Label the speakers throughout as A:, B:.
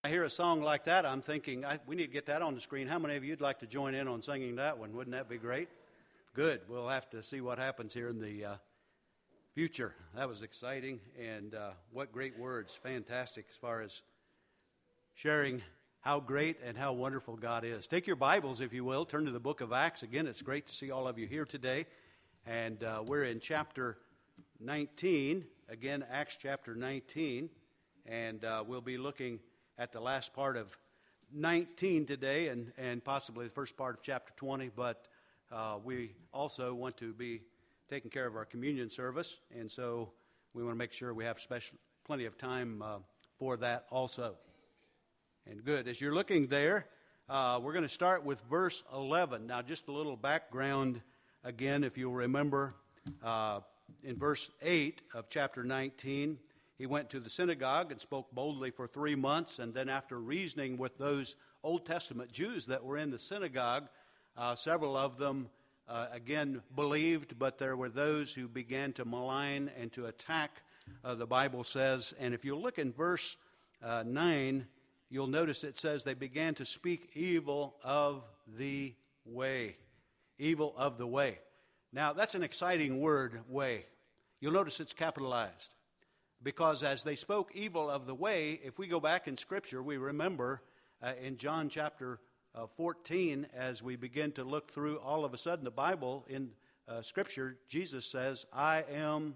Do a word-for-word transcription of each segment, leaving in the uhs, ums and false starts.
A: I hear a song like that, I'm thinking, I, we need to get that on the screen. How many of you would like to join in on singing that one? Wouldn't that be great? Good. We'll have to see what happens here in the uh, future. That was exciting, and uh, what great words. Fantastic as far as sharing how great and how wonderful God is. Take your Bibles, if you will. Turn to the book of Acts. Again, it's great to see all of you here today. And uh, we're in chapter nineteen. Again, Acts chapter nineteen. And uh, we'll be looking at the last part of nineteen today and, and possibly the first part of chapter twenty. But uh, we also want to be taking care of our communion service. And so we want to make sure we have special, plenty of time uh, for that also. And good. As you're looking there, uh, we're going to start with verse eleven. Now, just a little background again, if you'll remember, uh, in verse eight of chapter nineteen, he went to the synagogue and spoke boldly for three months. And then after reasoning with those Old Testament Jews that were in the synagogue, uh, several of them, uh, again, believed, but there were those who began to malign and to attack, uh, the Bible says. And if you look in verse uh, nine, you'll notice it says they began to speak evil of the way. Evil of the way. Now, that's an exciting word, way. You'll notice it's capitalized. Because as they spoke evil of the way, if we go back in Scripture, we remember uh, in John chapter uh, fourteen, as we begin to look through, all of a sudden the Bible in uh, Scripture, Jesus says, I am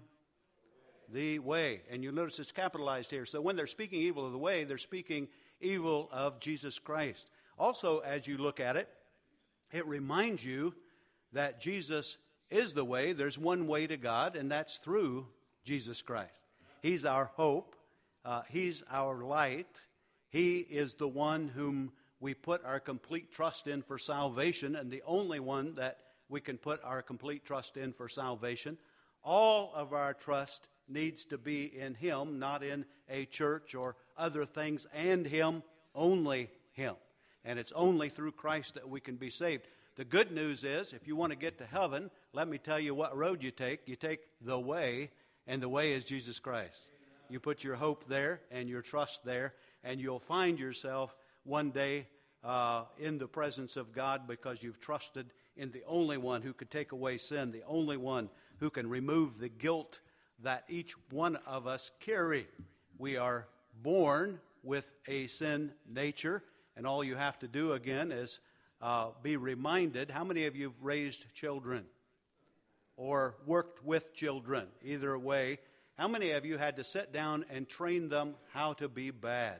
A: the way. And you'll notice it's capitalized here. So when they're speaking evil of the way, they're speaking evil of Jesus Christ. Also, as you look at it, it reminds you that Jesus is the way. There's one way to God, and that's through Jesus Christ. He's our hope. Uh, he's our light. He is the one whom we put our complete trust in for salvation, and the only one that we can put our complete trust in for salvation. All of our trust needs to be in Him, not in a church or other things, and Him, only Him. And it's only through Christ that we can be saved. The good news is, if you want to get to heaven, let me tell you what road you take. You take the way, and the way is Jesus Christ. You put your hope there and your trust there, and you'll find yourself one day uh, in the presence of God because you've trusted in the only one who could take away sin, the only one who can remove the guilt that each one of us carry. We are born with a sin nature, and all you have to do again is uh, be reminded. How many of you have raised children or worked with children? Either way, how many of you had to sit down and train them how to be bad?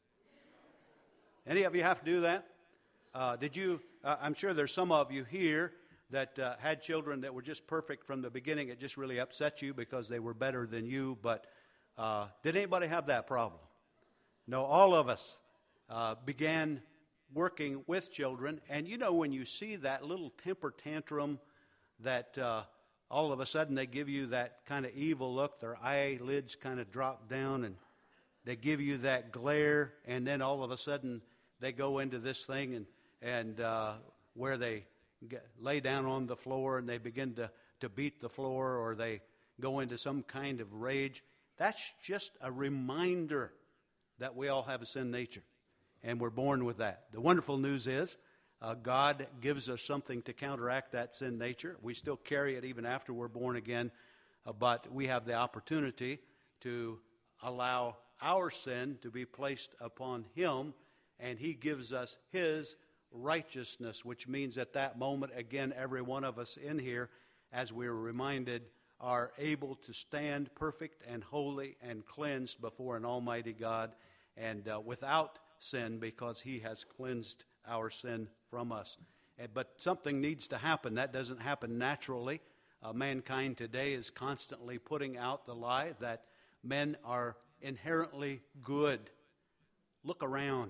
A: Any of you have to do that? Uh, did you? Uh, I'm sure there's some of you here that uh, had children that were just perfect from the beginning. It just really upset you because they were better than you. But uh, did anybody have that problem? No, all of us uh, began working with children. And you know, when you see that little temper tantrum that uh, all of a sudden they give you that kind of evil look, their eyelids kind of drop down and they give you that glare, and then all of a sudden they go into this thing and, and uh, where they get, lay down on the floor and they begin to, to beat the floor, or they go into some kind of rage. That's just a reminder that we all have a sin nature, and we're born with that. The wonderful news is uh, God gives us something to counteract that sin nature. We still carry it even after we're born again, uh, but we have the opportunity to allow our sin to be placed upon Him, and He gives us His righteousness, which means at that moment, again, every one of us in here, as we're reminded, are able to stand perfect and holy and cleansed before an almighty God, and uh, without sin, because He has cleansed our sin from us. And, but something needs to happen. That doesn't happen naturally. Uh, mankind today is constantly putting out the lie that men are inherently good. Look around.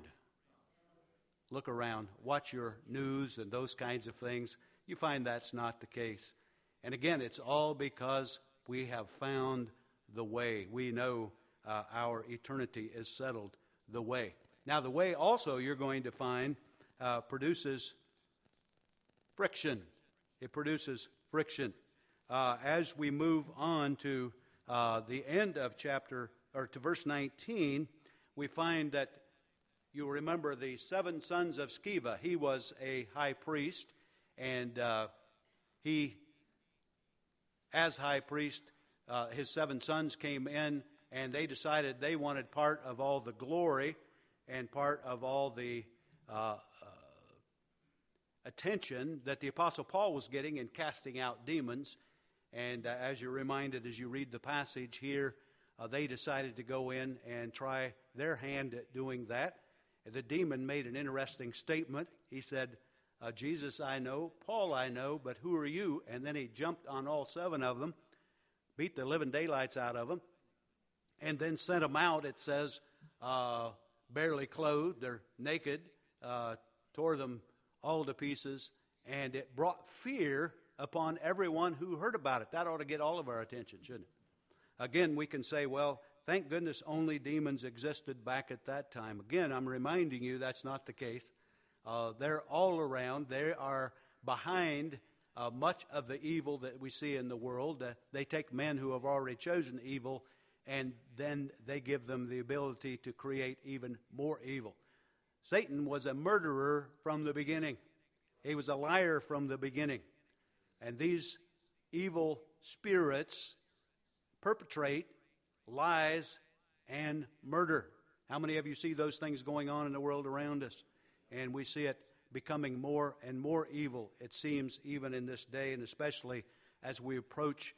A: Look around. Watch your news and those kinds of things. You find that's not the case. And again, it's all because we have found the way. We know uh, our eternity is settled the way. Now, the way also, you're going to find, uh, produces friction. It produces friction. Uh, as we move on to uh, the end of chapter, or to verse nineteen, we find that you remember the seven sons of Sceva. He was a high priest, and uh, he, as high priest, uh, his seven sons came in, and they decided they wanted part of all the glory and part of all the uh, uh, attention that the Apostle Paul was getting in casting out demons. And uh, as you're reminded as you read the passage here, uh, they decided to go in and try their hand at doing that. And the demon made an interesting statement. He said, uh, Jesus I know, Paul I know, but who are you? And then he jumped on all seven of them, beat the living daylights out of them, and then sent them out, it says, uh, barely clothed, they're naked, uh, tore them all to pieces, and it brought fear upon everyone who heard about it. That ought to get all of our attention, shouldn't it? Again, we can say, well, thank goodness only demons existed back at that time. Again, I'm reminding you that's not the case. Uh, they're all around. They are behind uh, much of the evil that we see in the world. Uh, they take men who have already chosen evil, and then they give them the ability to create even more evil. Satan was a murderer from the beginning. He was a liar from the beginning. And these evil spirits perpetrate lies and murder. How many of you see those things going on in the world around us? And we see it becoming more and more evil, it seems, even in this day, and especially as we approach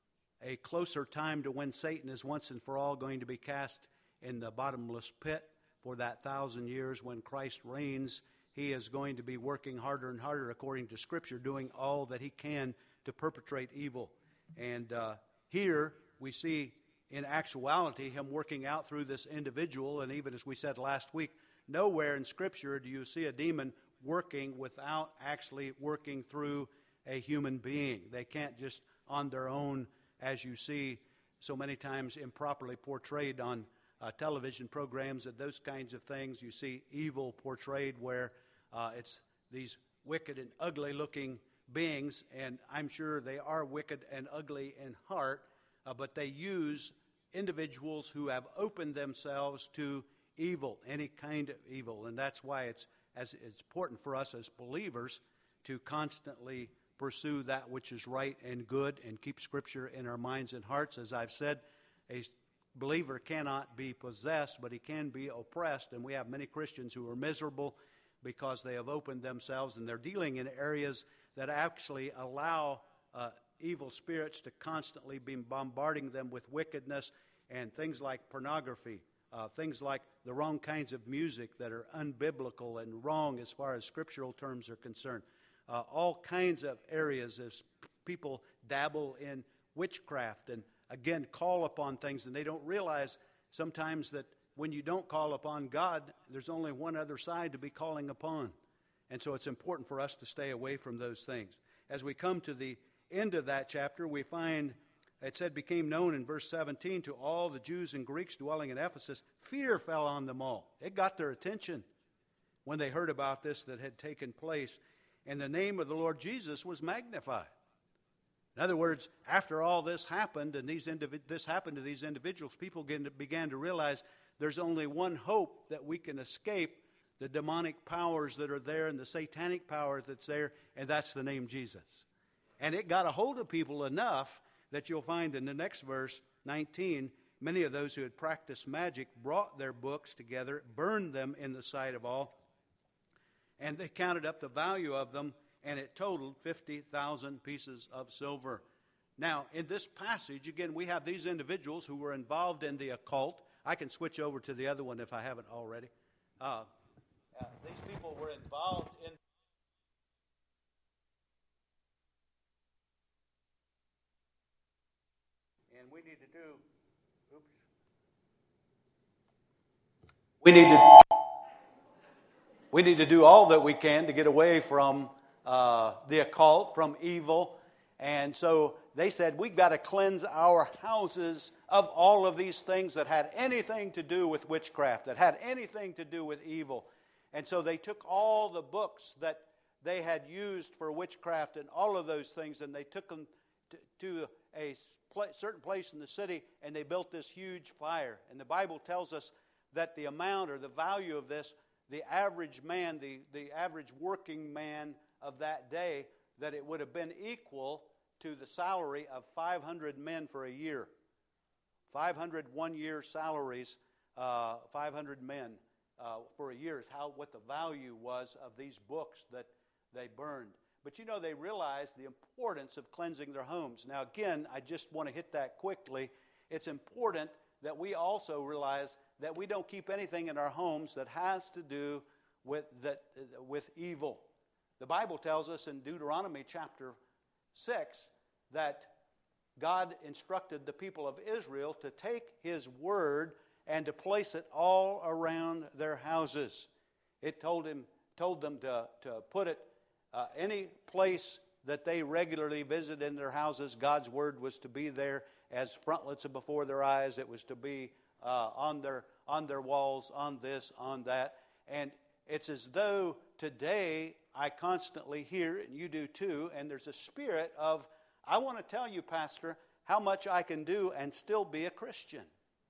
A: a closer time to when Satan is once and for all going to be cast in the bottomless pit for that thousand years when Christ reigns. He is going to be working harder and harder, according to Scripture, doing all that he can to perpetrate evil. And uh, here we see, in actuality, him working out through this individual. And even as we said last week, nowhere in Scripture do you see a demon working without actually working through a human being. They can't just on their own, as you see so many times improperly portrayed on uh, television programs and those kinds of things. You see evil portrayed where uh, it's these wicked and ugly-looking beings, and I'm sure they are wicked and ugly in heart, uh, but they use individuals who have opened themselves to evil, any kind of evil. And that's why it's as it's important for us as believers to constantly pursue that which is right and good and keep Scripture in our minds and hearts. As I've said, a believer cannot be possessed, but he can be oppressed. And we have many Christians who are miserable because they have opened themselves and they're dealing in areas that actually allow uh, evil spirits to constantly be bombarding them with wickedness and things like pornography, uh, things like the wrong kinds of music that are unbiblical and wrong as far as scriptural terms are concerned. Uh, all kinds of areas as people dabble in witchcraft and, again, call upon things, and they don't realize sometimes that when you don't call upon God, there's only one other side to be calling upon. And so it's important for us to stay away from those things. As we come to the end of that chapter, we find it said, became known in verse seventeen to all the Jews and Greeks dwelling in Ephesus, fear fell on them all. It got their attention when they heard about this that had taken place. And the name of the Lord Jesus was magnified. In other words, after all this happened, and these individ- this happened to these individuals, people began to realize there's only one hope that we can escape the demonic powers that are there and the satanic power that's there, and that's the name Jesus. And it got a hold of people enough that you'll find in the next verse, nineteen, many of those who had practiced magic brought their books together, burned them in the sight of all, and they counted up the value of them, and it totaled fifty thousand pieces of silver. Now, in this passage, again, we have these individuals who were involved in the occult. I can switch over to the other one if I haven't already. Uh, uh, these people were involved in and we need to do oops. We need to We need to do all that we can to get away from uh, the occult, from evil. And so they said, we've got to cleanse our houses of all of these things that had anything to do with witchcraft, that had anything to do with evil. And so they took all the books that they had used for witchcraft and all of those things, and they took them to, to a certain place in the city, and they built this huge fire. And the Bible tells us that the amount or the value of this the average man, the, the average working man of that day, that it would have been equal to the salary of five hundred men for a year. five hundred one-year salaries, uh, five hundred men uh, for a year is how what the value was of these books that they burned. But you know, they realized the importance of cleansing their homes. Now again, I just want to hit that quickly. It's important that we also realize that we don't keep anything in our homes that has to do with, that, with evil. The Bible tells us in Deuteronomy chapter six that God instructed the people of Israel to take His word and to place it all around their houses. It told him, told them to, to put it uh, any place that they regularly visit in their houses. God's word was to be there as frontlets before their eyes. It was to be uh, on their on their walls, on this, on that. And it's as though today I constantly hear, and you do too, and there's a spirit of, I want to tell you, Pastor, how much I can do and still be a Christian.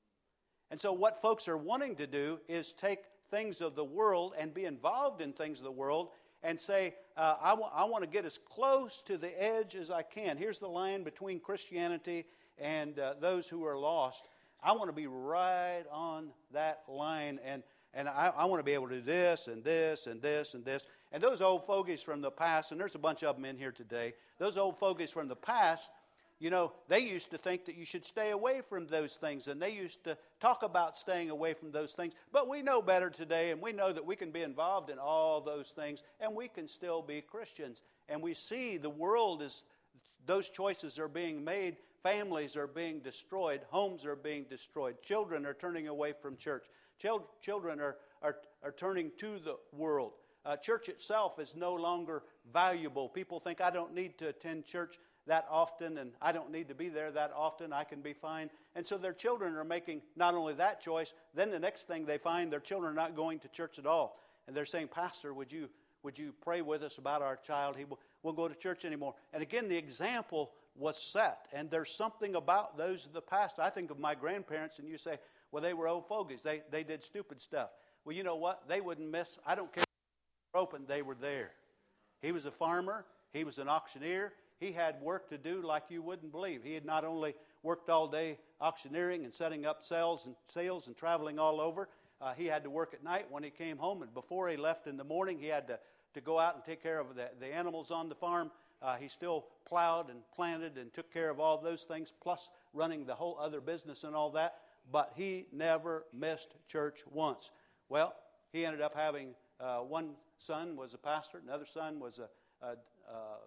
A: And so what folks are wanting to do is take things of the world and be involved in things of the world and say, uh, I, w- I want to get as close to the edge as I can. Here's the line between Christianity and uh, those who are lost. I want to be right on that line, and, and I, I want to be able to do this and this and this and this. And those old fogies from the past, and there's a bunch of them in here today, those old fogies from the past, you know, they used to think that you should stay away from those things, and they used to talk about staying away from those things. But we know better today, and we know that we can be involved in all those things, and we can still be Christians. And we see the world is, those choices are being made. Families are being destroyed. Homes are being destroyed. Children are turning away from church. Chil- children are, are, are turning to the world. Uh, church itself is no longer valuable. People think, I don't need to attend church that often, and I don't need to be there that often. I can be fine. And so their children are making not only that choice, then the next thing they find, their children are not going to church at all. And they're saying, Pastor, would you would you pray with us about our child? He will, won't go to church anymore. And again, the example was set. And there's something about those of the past. I think of my grandparents, and you say, well, they were old fogies. They, they did stupid stuff. Well, you know what? They wouldn't miss. I don't care if they were open. They were there. He was a farmer. He was an auctioneer. He had work to do like you wouldn't believe. He had not only worked all day auctioneering and setting up sales and sales and traveling all over. Uh, he had to work at night when he came home. And before he left in the morning, he had to, to go out and take care of the, the animals on the farm. Uh, he still plowed and planted and took care of all those things, plus running the whole other business and all that. But he never missed church once. Well, he ended up having uh, one son was a pastor, another son was a, a, a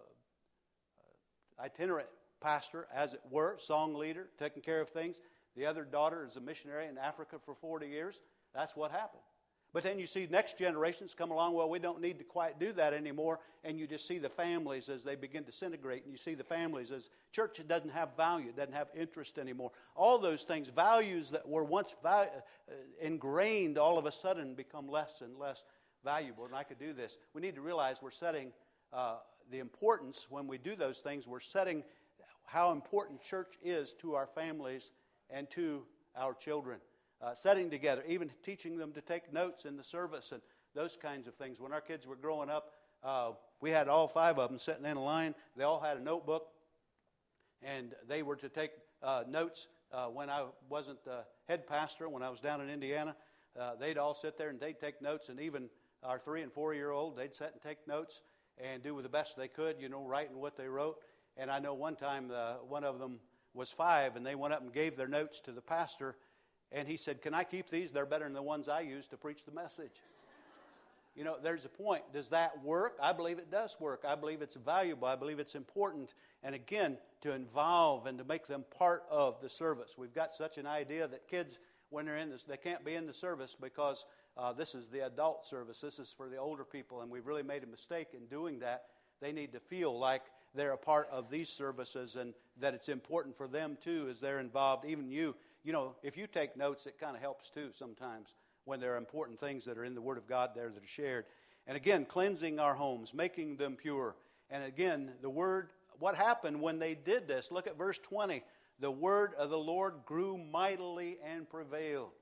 A: itinerant pastor, as it were, song leader, taking care of things. The other daughter is a missionary in Africa for forty years. That's what happened. But then you see next generations come along, well, we don't need to quite do that anymore, and you just see the families as they begin to disintegrate, and you see the families as church doesn't have value, it doesn't have interest anymore. All those things, values that were once val- uh, ingrained, all of a sudden become less and less valuable. And I could do this. We need to realize we're setting uh, the importance, when we do those things, we're setting how important church is to our families and to our children. Uh, setting together, even teaching them to take notes in the service and those kinds of things. When our kids were growing up, uh, we had all five of them sitting in a line. They all had a notebook, and they were to take uh, notes. Uh, when I wasn't the head pastor, when I was down in Indiana, uh, they'd all sit there and they'd take notes, and even our three and four-year-old, they'd sit and take notes and do the best they could, you know, writing what they wrote. And I know one time uh, one of them was five, and they went up and gave their notes to the pastor. And he said, can I keep these? They're better than the ones I use to preach the message. You know, there's a point. Does that work? I believe it does work. I believe it's valuable. I believe it's important. And again, to involve and to make them part of the service. We've got such an idea that kids, when they're in this, they can't be in the service because uh, this is the adult service. This is for the older people. And we've really made a mistake in doing that. They need to feel like they're a part of these services and that it's important for them too as they're involved. Even you. You know, if you take notes, it kind of helps too sometimes when there are important things that are in the Word of God there that are shared. And again, cleansing our homes, making them pure. And again, the Word, what happened when they did this? Look at verse twenty. The Word of the Lord grew mightily and prevailed.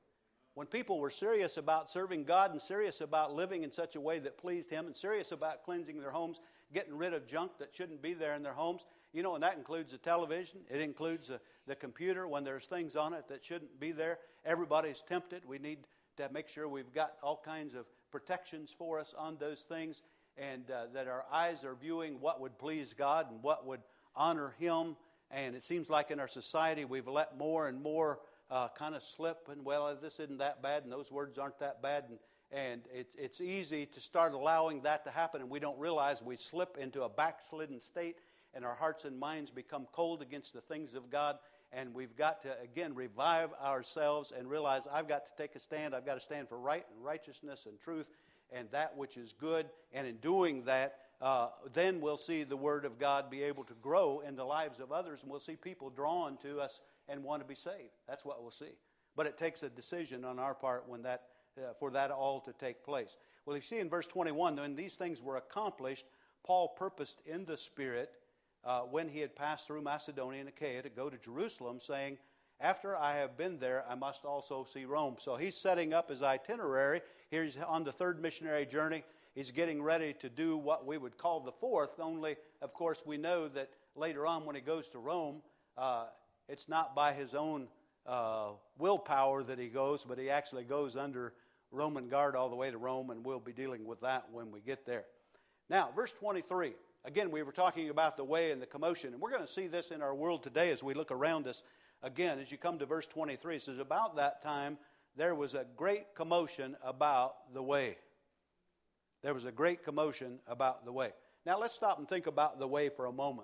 A: When people were serious about serving God and serious about living in such a way that pleased Him and serious about cleansing their homes, getting rid of junk that shouldn't be there in their homes, you know, and that includes the television. It includes the, the computer when there's things on it that shouldn't be there. Everybody's tempted. We need to make sure we've got all kinds of protections for us on those things, and uh, that our eyes are viewing what would please God and what would honor Him. And it seems like in our society we've let more and more uh, kind of slip, and well, this isn't that bad, and those words aren't that bad, and, and it's, it's easy to start allowing that to happen, and we don't realize we slip into a backslidden state, and our hearts and minds become cold against the things of God. And we've got to, again, revive ourselves and realize I've got to take a stand. I've got to stand for right and righteousness and truth and that which is good. And in doing that, uh, then we'll see the Word of God be able to grow in the lives of others, and we'll see people drawn to us and want to be saved. That's what we'll see. But it takes a decision on our part when that, uh, for that all to take place. Well, you see in verse twenty-one, when these things were accomplished, Paul purposed in the Spirit, Uh, when he had passed through Macedonia and Achaia, to go to Jerusalem, saying, after I have been there, I must also see Rome. So he's setting up his itinerary. He's on the third missionary journey. He's getting ready to do what we would call the fourth, only, of course, we know that later on when he goes to Rome, uh, it's not by his own uh, willpower that he goes, but he actually goes under Roman guard all the way to Rome, and we'll be dealing with that when we get there. Now, verse twenty-three. Again, we were talking about the way and the commotion, and we're going to see this in our world today as we look around us. Again, as you come to verse twenty-three, it says, about that time there was a great commotion about the way. There was a great commotion about the way. Now, let's stop and think about the way for a moment.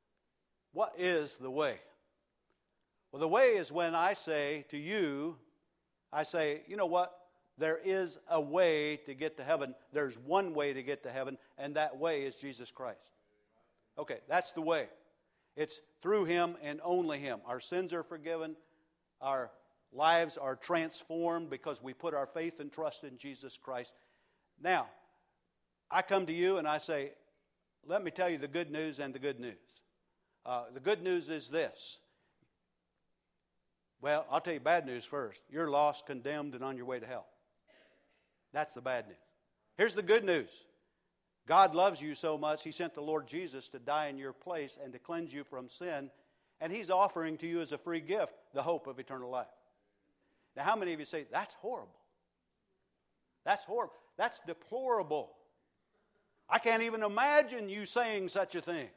A: What is the way? Well, the way is when I say to you, I say, you know what? There is a way to get to heaven. There's one way to get to heaven, and that way is Jesus Christ. Okay, that's the way. It's through Him and only Him. Our sins are forgiven. Our lives are transformed because we put our faith and trust in Jesus Christ. Now, I come to you and I say, let me tell you the good news and the good news. Uh, the good news is this. Well, I'll tell you bad news first. You're lost, condemned, and on your way to hell. That's the bad news. Here's the good news. God loves you so much, He sent the Lord Jesus to die in your place and to cleanse you from sin. And He's offering to you as a free gift the hope of eternal life. Now, how many of you say, that's horrible? That's horrible. That's deplorable. I can't even imagine you saying such a thing.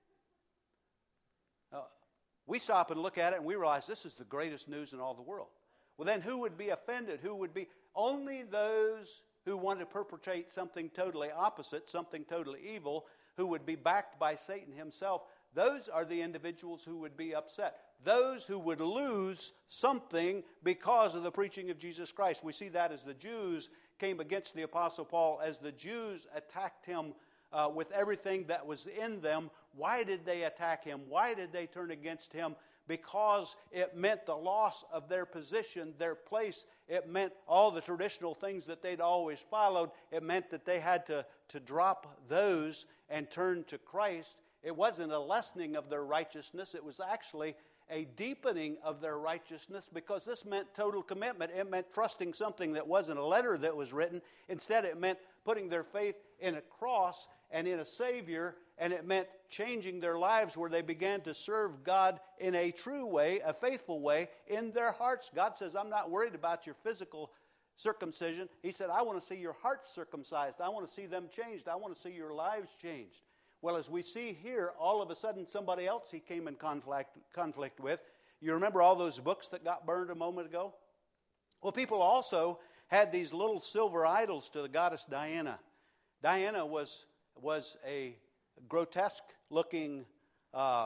A: Uh, we stop and look at it and we realize this is the greatest news in all the world. Well, then who would be offended? Who would be... Only those who want to perpetrate something totally opposite, something totally evil, who would be backed by Satan himself, those are the individuals who would be upset. Those who would lose something because of the preaching of Jesus Christ. We see that as the Jews came against the Apostle Paul, as the Jews attacked him uh, with everything that was in them. Why did they attack him? Why did they turn against him? Because it meant the loss of their position, their place. It meant all the traditional things that they'd always followed. It meant that they had to, to drop those and turn to Christ. It wasn't a lessening of their righteousness. It was actually a deepening of their righteousness, because this meant total commitment. It meant trusting something that wasn't a letter that was written. Instead, it meant putting their faith in a cross and in a Savior, and it meant changing their lives where they began to serve God in a true way, a faithful way, in their hearts. God says, I'm not worried about your physical circumcision. He said, I want to see your hearts circumcised. I want to see them changed. I want to see your lives changed. Well, as we see here, all of a sudden somebody else he came in conflict, conflict with. You remember all those books that got burned a moment ago? Well, people also had these little silver idols to the goddess Diana. Diana was, was a grotesque-looking uh,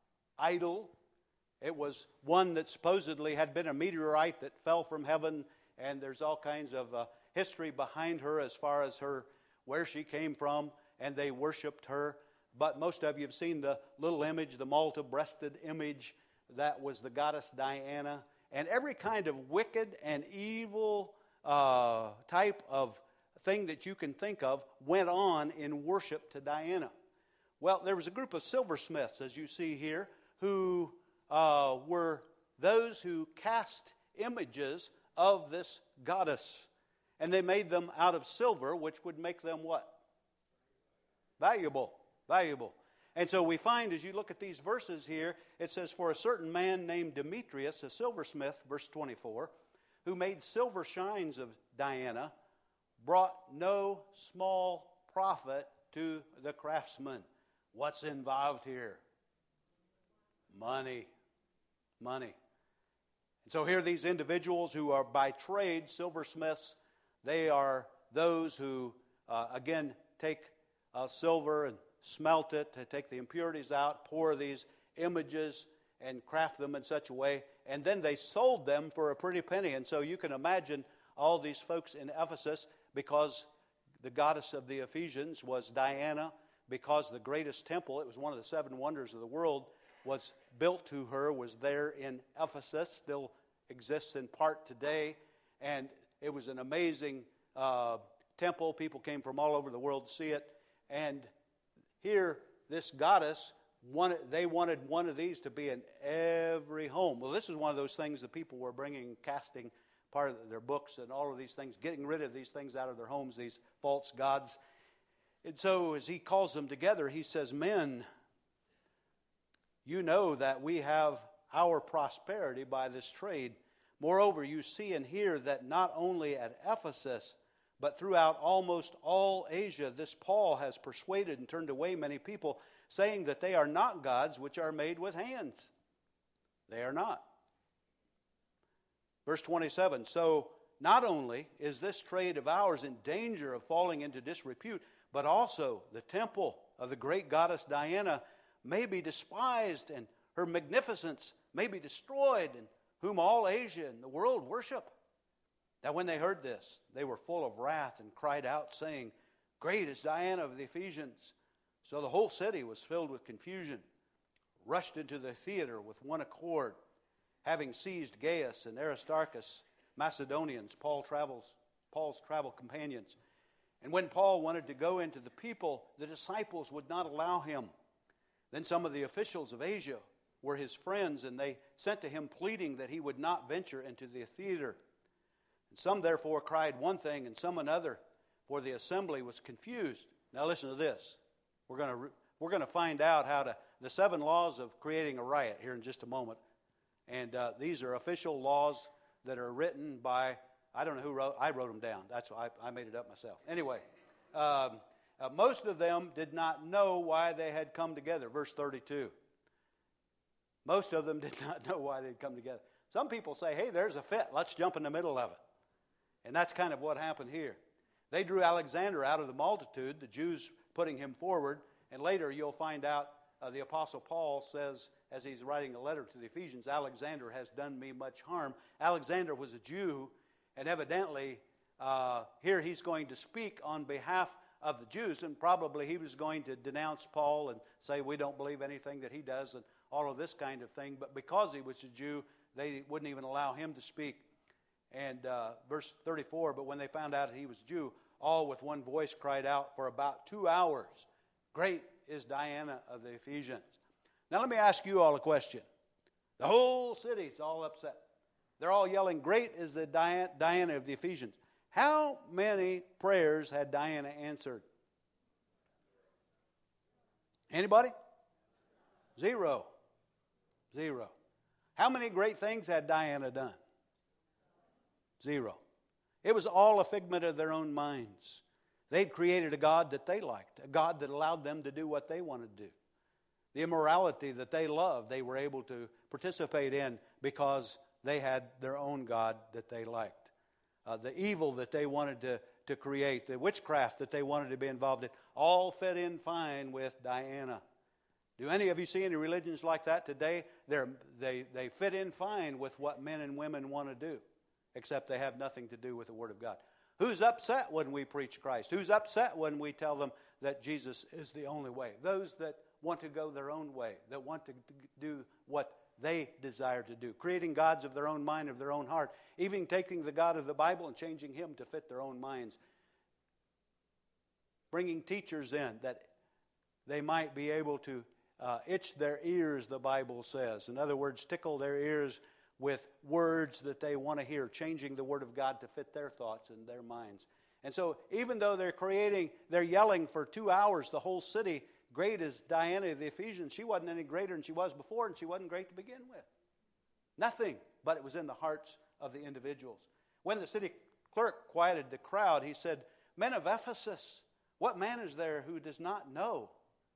A: idol. It was one that supposedly had been a meteorite that fell from heaven, and there's all kinds of uh, history behind her as far as her where she came from, and they worshipped her. But most of you have seen the little image, the multi-breasted image that was the goddess Diana. And every kind of wicked and evil uh, type of thing that you can think of went on in worship to Diana. Well, there was a group of silversmiths, as you see here, who uh, were those who cast images of this goddess. And they made them out of silver, which would make them what? Valuable. Valuable. And so we find, as you look at these verses here, it says, for a certain man named Demetrius, a silversmith, verse twenty-four, who made silver shines of Diana, brought no small profit to the craftsmen. What's involved here? Money. Money. And so here these individuals who are by trade silversmiths, they are those who, uh, again, take uh, silver and smelt it, to take the impurities out, pour these images and craft them in such a way, and then they sold them for a pretty penny. And so you can imagine all these folks in Ephesus, because the goddess of the Ephesians was Diana, because the greatest temple, it was one of the seven wonders of the world, was built to her, was there in Ephesus, still exists in part today, and it was an amazing uh, temple. People came from all over the world to see it, and here this goddess, wanted, they wanted one of these to be in every home. Well, this is one of those things that people were bringing, casting part of their books and all of these things, getting rid of these things out of their homes, these false gods. And so as he calls them together, he says, men, you know that we have our prosperity by this trade. Moreover, you see and hear that not only at Ephesus, but throughout almost all Asia, this Paul has persuaded and turned away many people, saying that they are not gods which are made with hands. They are not. Verse twenty-seven, so not only is this trade of ours in danger of falling into disrepute, but also the temple of the great goddess Diana may be despised, and her magnificence may be destroyed, and whom all Asia and the world worship. Now when they heard this, they were full of wrath and cried out, saying, great is Diana of the Ephesians. So the whole city was filled with confusion, rushed into the theater with one accord. Having seized Gaius and Aristarchus, Macedonians, Paul travels, Paul's travel companions. And when Paul wanted to go into the people, the disciples would not allow him. Then some of the officials of Asia were his friends, and they sent to him pleading that he would not venture into the theater. And some therefore cried one thing and some another, for the assembly was confused. Now listen to this. We're going to we're going to find out how to the seven laws of creating a riot here in just a moment. And uh, these are official laws that are written by, I don't know who wrote, I wrote them down. That's why I, I made it up myself. Anyway, um, uh, most of them did not know why they had come together. Verse thirty-two. Most of them did not know why they'd come together. Some people say, hey, there's a fit. Let's jump in the middle of it. And that's kind of what happened here. They drew Alexander out of the multitude, the Jews putting him forward. And later you'll find out uh, the Apostle Paul says, as he's writing a letter to the Ephesians, Alexander has done me much harm. Alexander was a Jew, and evidently uh, here he's going to speak on behalf of the Jews, and probably he was going to denounce Paul and say we don't believe anything that he does and all of this kind of thing. But because he was a Jew, they wouldn't even allow him to speak. And uh, verse thirty-four, but when they found out that he was a Jew, all with one voice cried out for about two hours, great is Diana of the Ephesians. Now let me ask you all a question. The whole city's all upset. They're all yelling, great is the Diana of the Ephesians. How many prayers had Diana answered? Anybody? Zero. Zero. How many great things had Diana done? Zero. It was all a figment of their own minds. They'd created a God that they liked, a God that allowed them to do what they wanted to do. The immorality that they loved, they were able to participate in because they had their own God that they liked. Uh, the evil that they wanted to, to create, the witchcraft that they wanted to be involved in, all fit in fine with Diana. Do any of you see any religions like that today? They're, they, they fit in fine with what men and women want to do, except they have nothing to do with the Word of God. Who's upset when we preach Christ? Who's upset when we tell them that Jesus is the only way? Those that want to go their own way, that want to do what they desire to do, creating gods of their own mind, of their own heart, even taking the God of the Bible and changing him to fit their own minds, bringing teachers in that they might be able to uh, itch their ears, the Bible says. In other words, tickle their ears with words that they want to hear, changing the Word of God to fit their thoughts and their minds. And so even though they're creating, they're yelling for two hours, the whole city, great is Diana of the Ephesians. She wasn't any greater than she was before, and she wasn't great to begin with. Nothing, but it was in the hearts of the individuals. When the city clerk quieted the crowd, he said, "Men of Ephesus, what man is there who does not know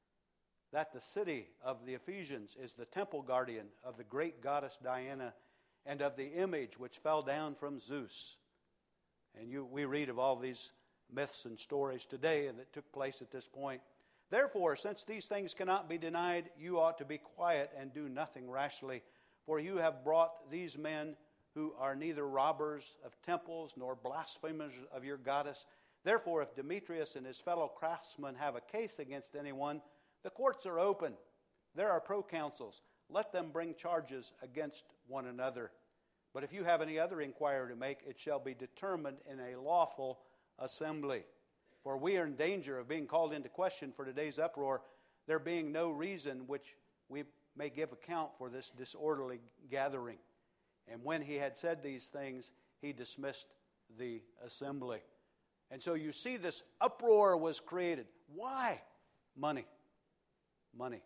A: that the city of the Ephesians is the temple guardian of the great goddess Diana and of the image which fell down from Zeus?" And you, we read of all these myths and stories today that took place at this point. "Therefore, since these things cannot be denied, you ought to be quiet and do nothing rashly. For you have brought these men who are neither robbers of temples nor blasphemers of your goddess. Therefore, if Demetrius and his fellow craftsmen have a case against anyone, the courts are open. There are proconsuls. Let them bring charges against one another. But if you have any other inquiry to make, it shall be determined in a lawful assembly. For we are in danger of being called into question for today's uproar, there being no reason which we may give account for this disorderly gathering." And when he had said these things, he dismissed the assembly. And so you see this uproar was created. Why? Money. Money.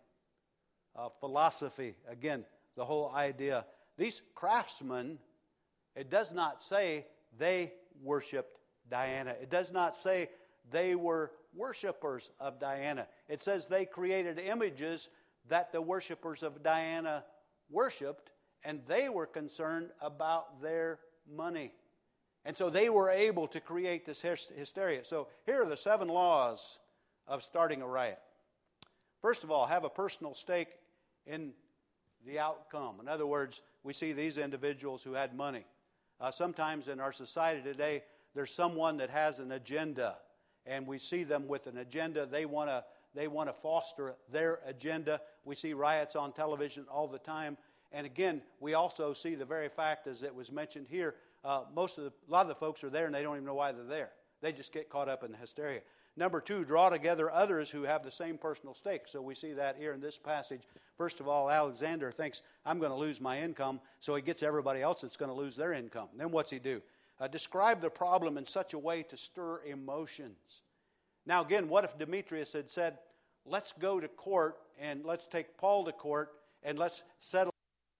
A: Uh, philosophy. Again, the whole idea. These craftsmen, it does not say they worshipped Diana. It does not say they were worshipers of Diana. It says they created images that the worshipers of Diana worshipped, and they were concerned about their money. And so they were able to create this hysteria. So here are the seven laws of starting a riot. First of all, have a personal stake in the outcome. In other words, we see these individuals who had money. Uh, sometimes in our society today, there's someone that has an agenda, and we see them with an agenda. They want to they want to foster their agenda. We see riots on television all the time. And again, we also see the very fact, as it was mentioned here, uh, most of the, a lot of the folks are there and they don't even know why they're there. They just get caught up in the hysteria. Number two, draw together others who have the same personal stake. So we see that here in this passage. First of all, Alexander thinks, I'm going to lose my income, so he gets everybody else that's going to lose their income. Then what's he do? Uh, describe the problem in such a way to stir emotions. Now again, what if Demetrius had said, let's go to court and let's take Paul to court and let's settle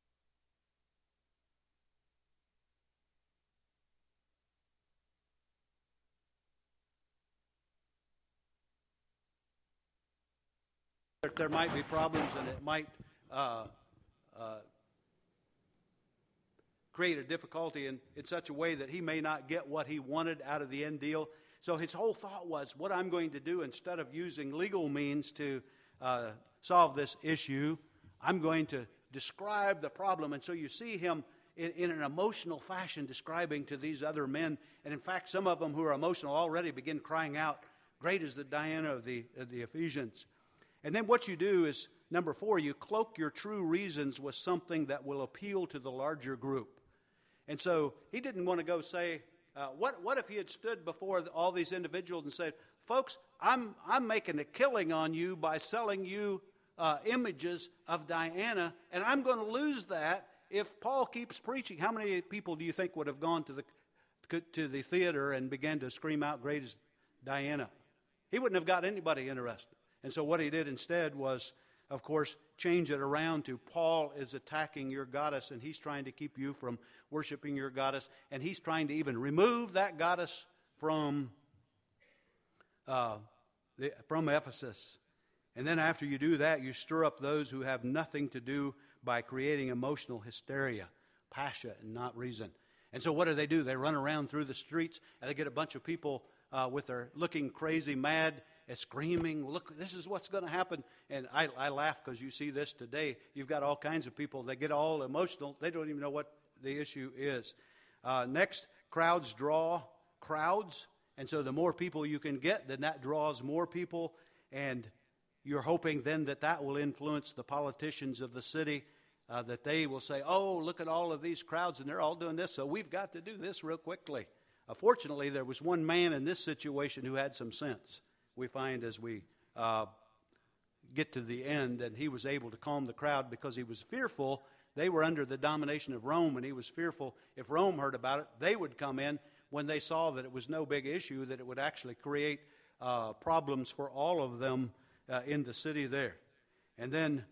A: that there might be problems and it might uh, uh, create a difficulty in, in such a way that he may not get what he wanted out of the end deal. So his whole thought was, what I'm going to do, instead of using legal means to uh, solve this issue, I'm going to describe the problem. And so you see him in, in an emotional fashion describing to these other men. And in fact, some of them who are emotional already begin crying out, great is the Diana of the, of the Ephesians. And then what you do is, number four, you cloak your true reasons with something that will appeal to the larger group. And so he didn't want to go say, uh, what, what if he had stood before all these individuals and said, folks, I'm, I'm making a killing on you by selling you uh, images of Diana, and I'm going to lose that if Paul keeps preaching. How many people do you think would have gone to the, to the theater and began to scream out, great is Diana? He wouldn't have got anybody interested. And so what he did instead was, of course, change it around to Paul is attacking your goddess, and he's trying to keep you from worshiping your goddess, and he's trying to even remove that goddess from uh, the, from Ephesus. And then after you do that, you stir up those who have nothing to do by creating emotional hysteria, passion, and not reason. And so what do they do? They run around through the streets, and they get a bunch of people uh, with their looking crazy, mad, and screaming, look, this is what's going to happen. And I, I laugh because you see this today. You've got all kinds of people that get all emotional. They don't even know what the issue is. Uh, next, crowds draw crowds. And so the more people you can get, then that draws more people. And you're hoping then that that will influence the politicians of the city, uh, that they will say, oh, look at all of these crowds, and they're all doing this, so we've got to do this real quickly. Uh, fortunately, there was one man in this situation who had some sense. We find as we uh, get to the end, and he was able to calm the crowd because he was fearful They were under the domination of Rome, and he was fearful if Rome heard about it, they would come in when they saw that it was no big issue, that it would actually create uh, problems for all of them uh, in the city there. And then,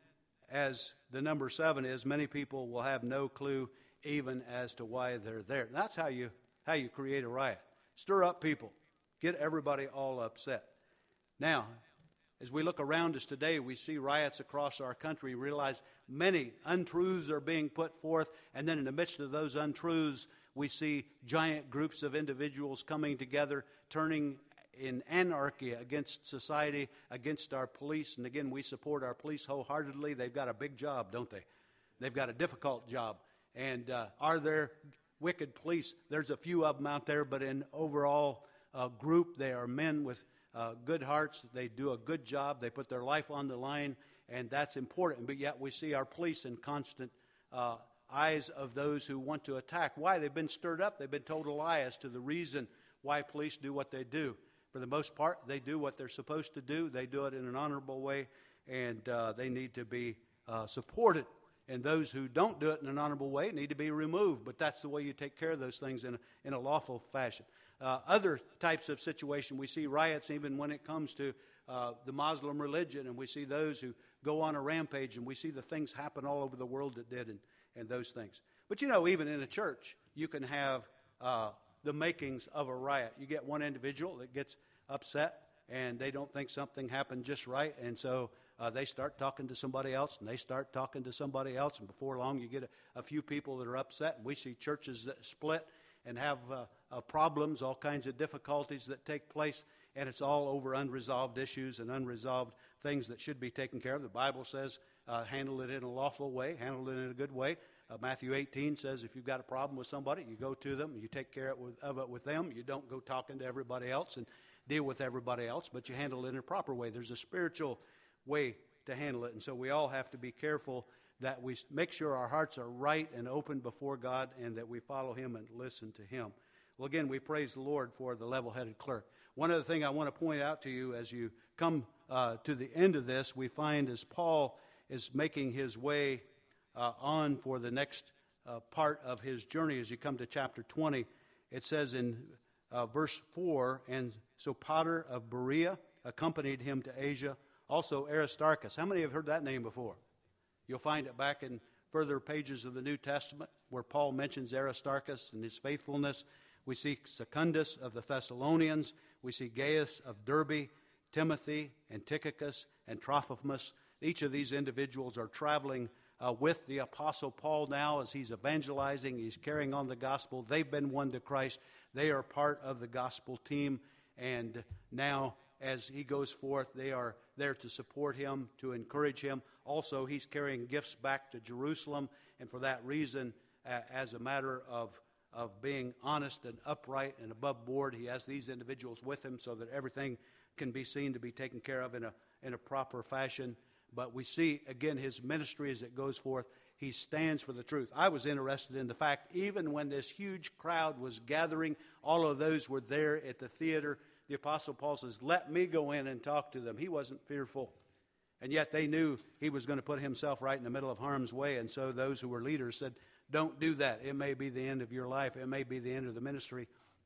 A: as the number seven is, many people will have no clue even as to why they're there. And that's how you how you create a riot. Stir up people. Get everybody all upset. Now, as we look around us today, we see riots across our country, realize many untruths are being put forth, and then in the midst of those untruths, we see giant groups of individuals coming together, turning in anarchy against society, against our police. And again, we support our police wholeheartedly. They've got a big job, don't they? They've got a difficult job. And uh, are there wicked police? There's a few of them out there, but in overall uh, group, they are men with uh, good hearts. They do a good job. They put their life on the line, and that's important. But yet we see our police in constant uh, eyes of those who want to attack. Why? They've been stirred up. They've been told a lie as to the reason why police do what they do. For the most part, they do what they're supposed to do. They do it in an honorable way, and uh, they need to be uh, supported. And those who don't do it in an honorable way need to be removed. But that's the way you take care of those things in a, in a lawful fashion. Uh, other types of situation, we see riots even when it comes to uh, the Muslim religion, and we see those who go on a rampage, and we see the things happen all over the world that did, and, and those things. But you know, even in a church, you can have uh, the makings of a riot. You get one individual that gets upset, and they don't think something happened just right, and so uh, they start talking to somebody else, and they start talking to somebody else, and before long you get a, a few people that are upset, and we see churches that split and have uh, uh, problems, all kinds of difficulties that take place, and it's all over unresolved issues and unresolved things that should be taken care of. The Bible says uh, handle it in a lawful way, handle it in a good way. Uh, Matthew eighteen says if you've got a problem with somebody, you go to them, you take care of it, with, of it with them. You don't go talking to everybody else and deal with everybody else, but you handle it in a proper way. There's a spiritual way to handle it, and so we all have to be careful that we make sure our hearts are right and open before God and that we follow Him and listen to Him. Well, again, we praise the Lord for the level-headed clerk. One other thing I want to point out to you as you come uh, to the end of this, we find as Paul is making his way uh, on for the next uh, part of his journey, as you come to chapter twenty, it says in uh, verse four, and Sopater of Berea accompanied him to Asia, also Aristarchus. How many have heard that name before? You'll find it back in further pages of the New Testament where Paul mentions Aristarchus and his faithfulness. We see Secundus of the Thessalonians. We see Gaius of Derbe, Timothy and Tychicus and Trophimus. Each of these individuals are traveling uh, with the Apostle Paul now as he's evangelizing. He's carrying on the gospel. They've been won to Christ. They are part of the gospel team. And now as he goes forth, they are there to support him, to encourage him. Also, he's carrying gifts back to Jerusalem, and for that reason, uh, as a matter of, of being honest and upright and above board, he has these individuals with him so that everything can be seen to be taken care of in a, in a proper fashion. But we see, again, his ministry as it goes forth. He stands for the truth. I was interested in the fact, even when this huge crowd was gathering, all of those were there at the theater. The Apostle Paul says, let me go in and talk to them. He wasn't fearful. And yet they knew he was going to put himself right in the middle of harm's way. And so those who were leaders said, don't do that. It may be the end of your life. It may be the end of the ministry.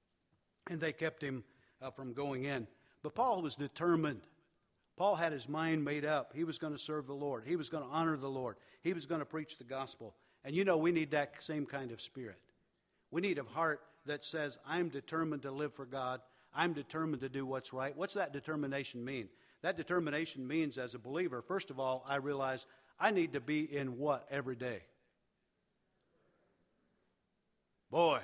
A: And they kept him uh, from going in. But Paul was determined. Paul had his mind made up. He was going to serve the Lord. He was going to honor the Lord. He was going to preach the gospel. And you know, we need that same kind of spirit. We need a heart that says, I'm determined to live for God. I'm determined to do what's right. What's that determination mean? That determination means, as a believer, first of all, I realize I need to be in what every day? Boy.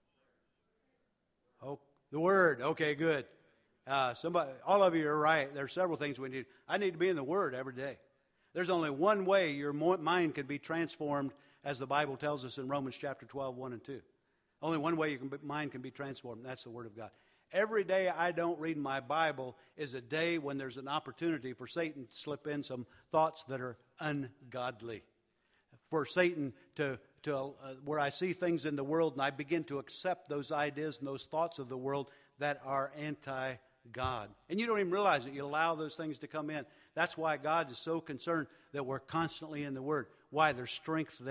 A: Oh, the Word. Okay, good. Uh, somebody, all of you are right. There are several things we need. I need to be in the Word every day. There's only one way your mind can be transformed, as the Bible tells us in Romans chapter twelve, one and two. Only one way your mind can be transformed, and that's the Word of God. Every day I don't read my Bible is a day when there's an opportunity for Satan to slip in some thoughts that are ungodly. For Satan to, to uh, where I see things in the world and I begin to accept those ideas and those thoughts of the world that are anti-God. And you don't even realize it. You allow those things to come in. That's why God is so concerned that we're constantly in the Word. Why? There's strength there.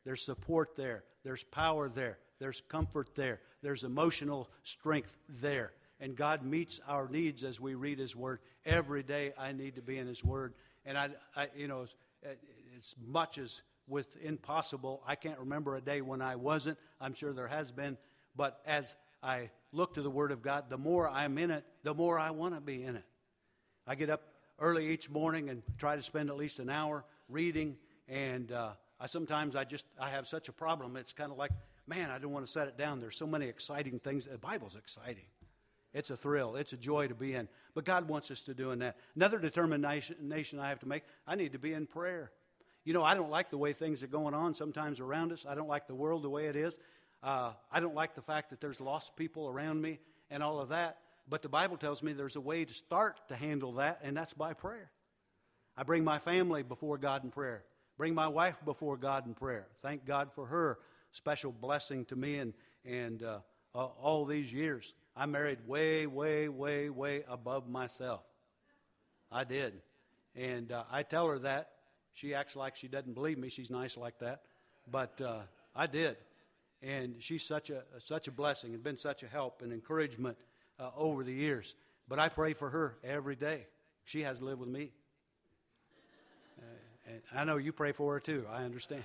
A: There's support there. There's power there. There's comfort there. There's emotional strength there. And God meets our needs as we read His Word. Every day I need to be in His Word. And I, I you know, as, as much as with impossible, I can't remember a day when I wasn't. I'm sure there has been. But as I look to the Word of God, the more I'm in it, the more I want to be in it. I get up early each morning and try to spend at least an hour reading. And uh, I sometimes I just, I have such a problem. It's kind of like, man, I don't want to set it down. There's so many exciting things. The Bible's exciting. It's a thrill. It's a joy to be in. But God wants us to do in that. Another determination I have to make, I need to be in prayer. You know, I don't like the way things are going on sometimes around us. I don't like the world the way it is. Uh, I don't like the fact that there's lost people around me and all of that. But the Bible tells me there's a way to start to handle that, and that's by prayer. I bring my family before God in prayer. Bring my wife before God in prayer. Thank God for her special blessing to me and, and uh, uh, all these years. I married way, way, way, way above myself. I did. And uh, I tell her that. She acts like she doesn't believe me. She's nice like that. But uh, I did. And she's such a such a blessing and been such a help and encouragement uh, over the years. But I pray for her every day. She has to live with me. Uh, and I know you pray for her too. I understand.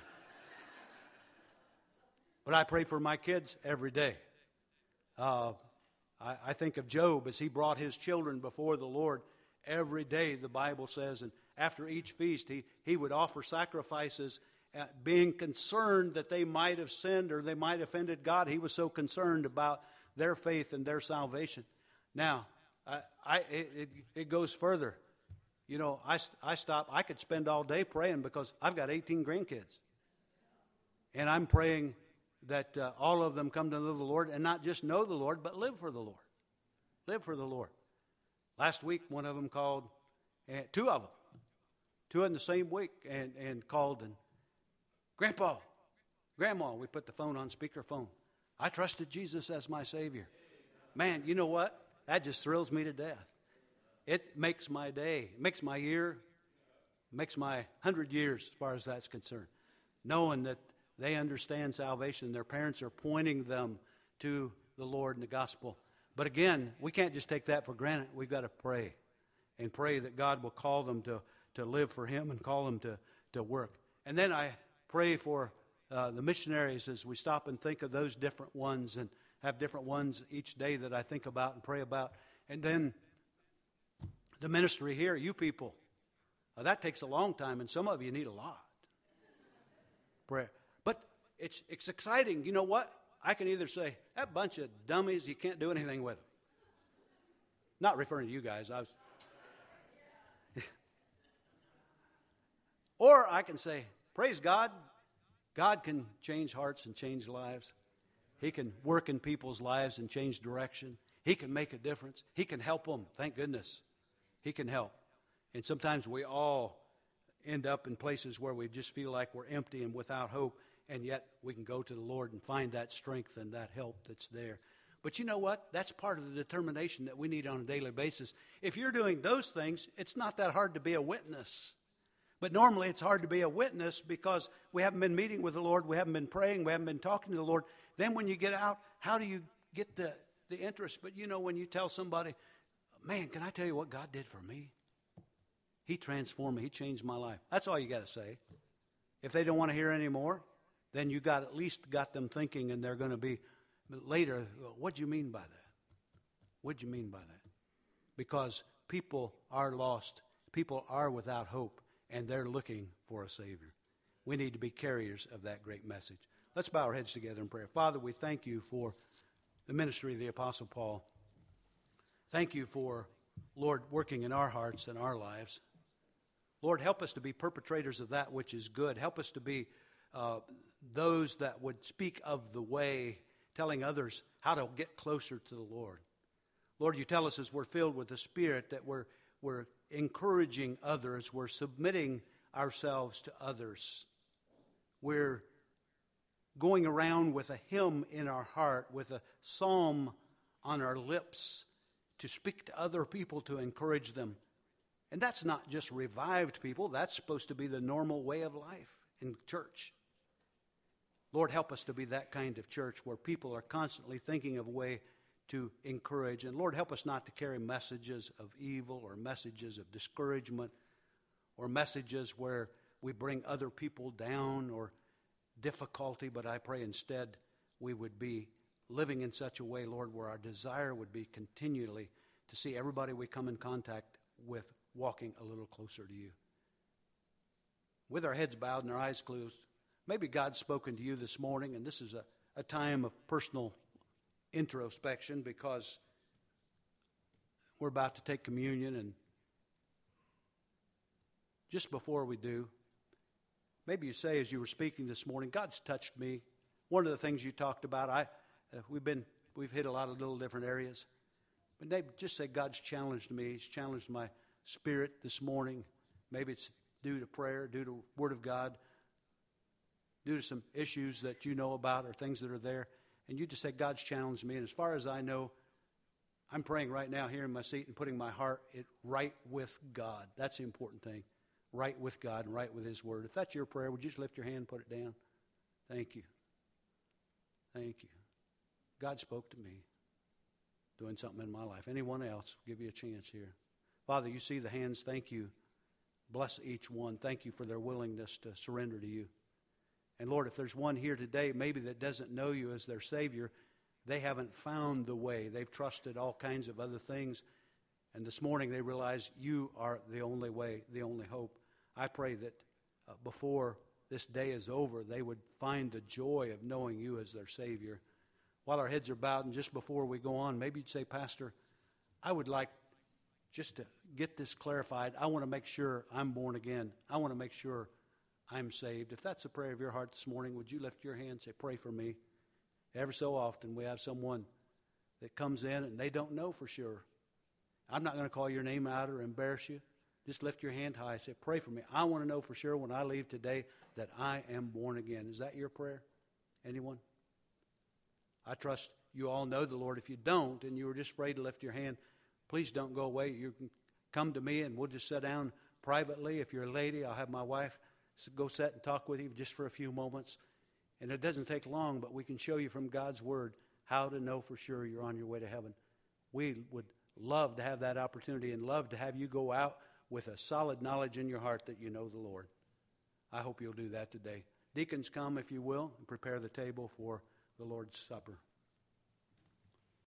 A: But I pray for my kids every day. Uh, I, I think of Job as he brought his children before the Lord every day, the Bible says, and after each feast, he, he would offer sacrifices, uh, being concerned that they might have sinned or they might have offended God. He was so concerned about their faith and their salvation. Now, I, I, it, it goes further. You know, I, I stop. I could spend all day praying because I've got eighteen grandkids. And I'm praying that uh, all of them come to know the Lord and not just know the Lord, but live for the Lord. Live for the Lord. Last week, one of them called, and two of them, two in the same week, and, and called, and Grandpa, Grandma, we put the phone on speakerphone. I trusted Jesus as my Savior. Man, you know what? That just thrills me to death. It makes my day, makes my year, makes my hundred years as far as that's concerned. Knowing that they understand salvation, their parents are pointing them to the Lord and the gospel. But again, we can't just take that for granted. We've got to pray and pray that God will call them to, to live for Him and call them to, to work. And then I pray for uh, the missionaries as we stop and think of those different ones and have different ones each day that I think about and pray about. And then the ministry here, you people, uh, that takes a long time, and some of you need a lot. Prayer. But it's it's exciting. You know what? I can either say, that bunch of dummies, you can't do anything with them. Not referring to you guys. I was. Or I can say, praise God. God can change hearts and change lives. He can work in people's lives and change direction. He can make a difference. He can help them. Thank goodness. He can help. And sometimes we all end up in places where we just feel like we're empty and without hope, and yet we can go to the Lord and find that strength and that help that's there. But you know what? That's part of the determination that we need on a daily basis. If you're doing those things, it's not that hard to be a witness. But normally it's hard to be a witness because we haven't been meeting with the Lord, we haven't been praying, we haven't been talking to the Lord. Then when you get out, how do you get the, the interest? But you know, when you tell somebody, man, can I tell you what God did for me? He transformed me. He changed my life. That's all you got to say. If they don't want to hear any more, then you got at least got them thinking, and they're going to be later, what do you mean by that? What do you mean by that? Because people are lost. People are without hope, and they're looking for a Savior. We need to be carriers of that great message. Let's bow our heads together in prayer. Father, we thank you for the ministry of the Apostle Paul. Thank you for, Lord, working in our hearts and our lives. Lord, help us to be perpetrators of that which is good. Help us to be uh, those that would speak of the way, telling others how to get closer to the Lord. Lord, you tell us as we're filled with the Spirit that we're, we're encouraging others. We're submitting ourselves to others. We're going around with a hymn in our heart, with a psalm on our lips to speak to other people, to encourage them. And that's not just revived people. That's supposed to be the normal way of life in church. Lord, help us to be that kind of church where people are constantly thinking of a way to encourage. And Lord, help us not to carry messages of evil or messages of discouragement or messages where we bring other people down or difficulty, but I pray instead we would be living in such a way, Lord, where our desire would be continually to see everybody we come in contact with walking a little closer to you. With our heads bowed and our eyes closed, maybe God's spoken to you this morning, and this is a, a time of personal introspection because we're about to take communion, and just before we do, maybe you say as you were speaking this morning, God's touched me. One of the things you talked about, I uh, we've been we've hit a lot of little different areas, but maybe just say God's challenged me. He's challenged my spirit this morning. Maybe it's due to prayer, due to Word of God, due to some issues that you know about or things that are there, and you just say God's challenged me. And as far as I know, I'm praying right now here in my seat and putting my heart it right with God. That's the important thing. Right with God and right with His Word. If that's your prayer, would you just lift your hand and put it down? Thank you. Thank you. God spoke to me, doing something in my life. Anyone else? I'll give you a chance here. Father, you see the hands. Thank you. Bless each one. Thank you for their willingness to surrender to you. And Lord, if there's one here today maybe that doesn't know you as their Savior, they haven't found the way. They've trusted all kinds of other things. And this morning they realize you are the only way, the only hope. I pray that uh, before this day is over, they would find the joy of knowing you as their Savior. While our heads are bowed and just before we go on, maybe you'd say, Pastor, I would like just to get this clarified. I want to make sure I'm born again. I want to make sure I'm saved. If that's a prayer of your heart this morning, would you lift your hand and say, pray for me? Ever so often we have someone that comes in and they don't know for sure. I'm not going to call your name out or embarrass you. Just lift your hand high and say, pray for me. I want to know for sure when I leave today that I am born again. Is that your prayer? Anyone? I trust you all know the Lord. If you don't and you were just afraid to lift your hand, please don't go away. You can come to me and we'll just sit down privately. If you're a lady, I'll have my wife go sit and talk with you just for a few moments. And it doesn't take long, but we can show you from God's Word how to know for sure you're on your way to heaven. We would love to have that opportunity and love to have you go out with a solid knowledge in your heart that you know the Lord. I hope you'll do that today. Deacons, come if you will and prepare the table for the Lord's Supper.